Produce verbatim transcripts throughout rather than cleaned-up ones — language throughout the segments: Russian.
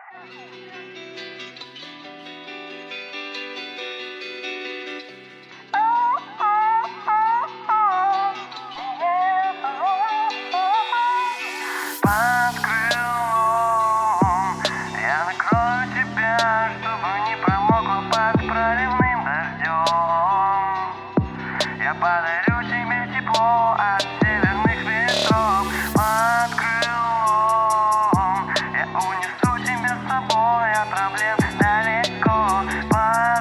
Под крылом я накрою тебя, чтобы не промокла под проливным дождем. Я подарю тебе тепло от северных ветров. Под крылом я унесу тебя с собой от проблем далеко. Под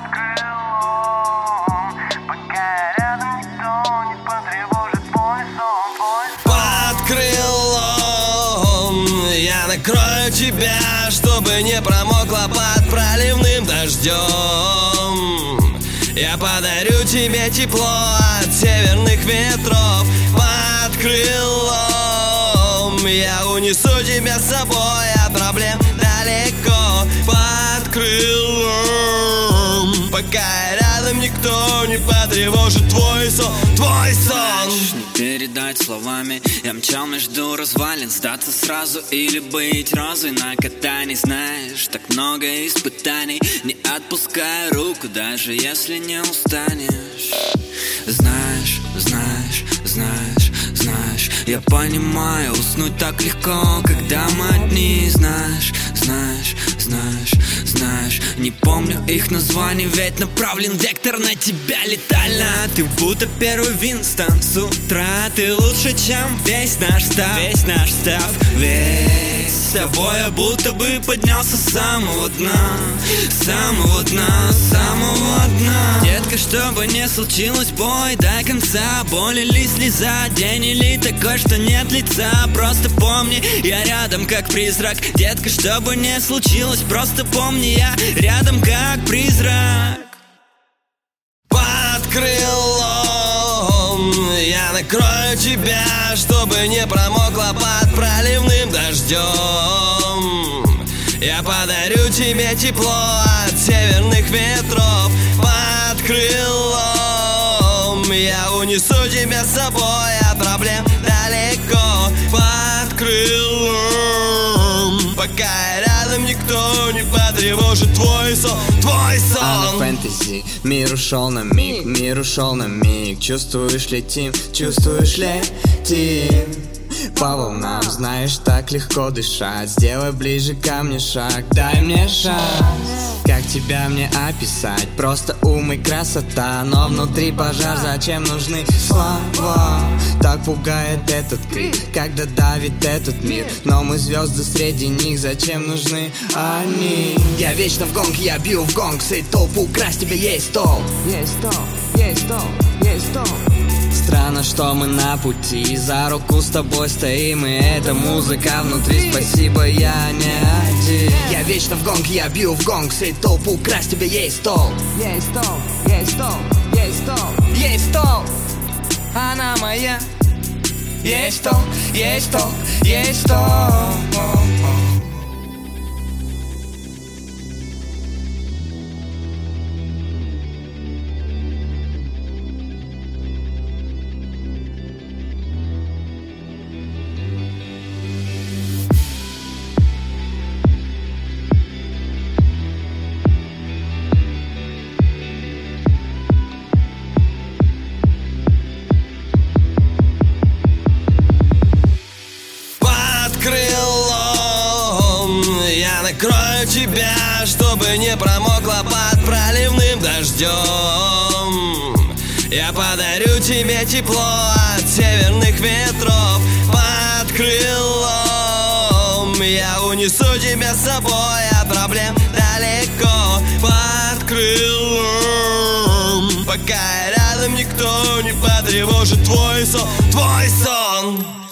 крылом, пока рядом никто не потревожит твой сон, твой сон. Под крылом я накрою тебя, чтобы не промокла под проливным дождем. Я подарю тебе тепло от северных ветров. Под крылом я унесу тебя с собой от проблем далеко. Под крылом, пока рядом никто не потревожит твой сон, твой сон. Не передать словами, я мчал между развалин. Сдаться сразу или быть розой на катании. Знаешь, так много испытаний. Не отпускай руку, даже если не устанешь. Знаешь, знаешь, знаешь, знаешь, я понимаю, уснуть так легко, когда мы одни. Знаешь, знаешь, знаешь, знаешь, не помню их названий, ведь направлен вектор на тебя летально. Ты будто первый Винстон с утра. Ты лучше, чем весь наш став, весь наш став, весь. С тобой я будто бы поднялся с самого дна, с самого дна, с самого дна. Детка, что бы ни случилось, бой до конца. Боль или слеза, день или такой, что нет лица. Просто помни, я рядом как призрак. Детка, что бы ни случилось, просто помни, я рядом как призрак. Под крылом я накрою тебя, чтобы не промокла под проливным дождем. Я подарю тебе тепло от северных ветров. Под крылом я унесу тебя с собой от проблем далеко. Под крылом, пока рядом никто не потревожит твой сон, твой сон. А на фэнтези мир ушел на миг, мир ушел на миг. Чувствуешь, летим, чувствуешь, летим по волнам, знаешь, так легко дышать. Сделай ближе ко мне шаг, дай мне шанс. Как тебя мне описать? Просто ум и красота, но внутри пожар, зачем нужны слова? Так пугает этот крик, когда давит этот мир. Но мы звезды среди них, зачем нужны они? Я вечно в гонке, я бью в гонг, сей толпу, украсть тебе есть толк. Есть толк, есть толк, есть толк. Странно, что мы на пути, за руку с тобой стоим, и эта музыка внутри. Спасибо, я не один. Я вечно в гонке, я бью в гонг, сей толпу, украсть тебе есть толк. Есть толк, есть толк, есть толк, есть толк, она моя. Есть толк, есть толк, есть толк. Накрою тебя, чтобы не промокла под проливным дождем. Я подарю тебе тепло от северных ветров. Под крылом я унесу тебя с собой от проблем далеко. Под крылом, пока рядом никто не потревожит твой сон, твой сон.